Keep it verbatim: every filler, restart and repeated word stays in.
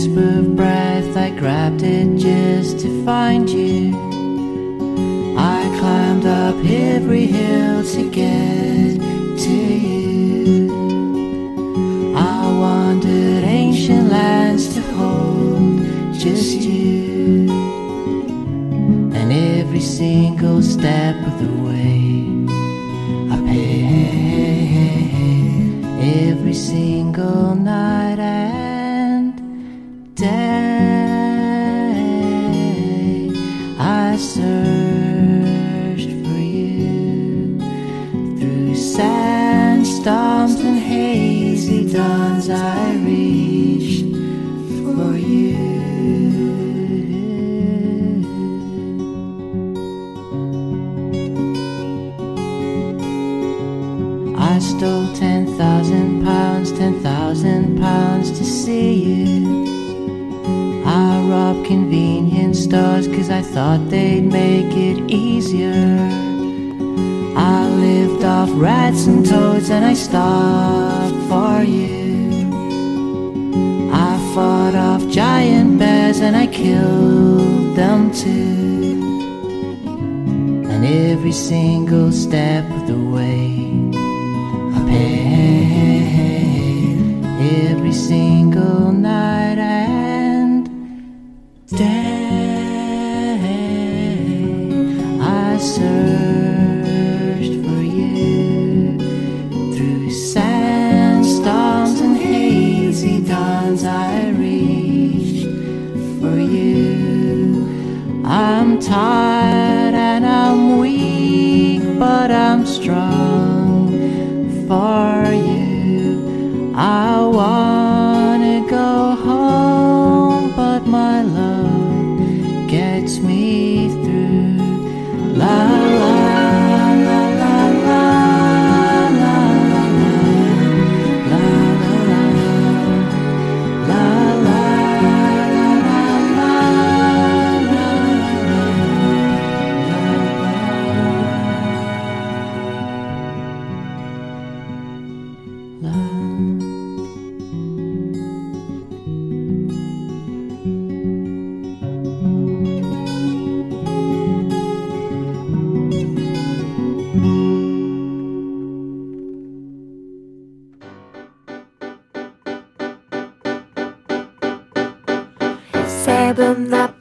gasp of breath, I grabbed it just to find you. I climbed up every hill to get to you. I wandered ancient lands to hold just you. And every single step of the way I paid. Every single night and day I searched for you. Through sandstorms and hazy dawns I reached for you. I stole ten thousand pounds, ten thousand pounds to see you. I robbed convenience stores cause I thought they'd make it easier. I lived off rats and toads and I stopped for you. I fought off giant bears and I killed them too. And every single step of the way every single night and day I searched for you. Through sandstorms and hazy dawns I reached for you. I'm tired and I'm weak, but I'm strong for you. I wanna go home, but my love gets me through. La la la la la la la la la la la. Sebym na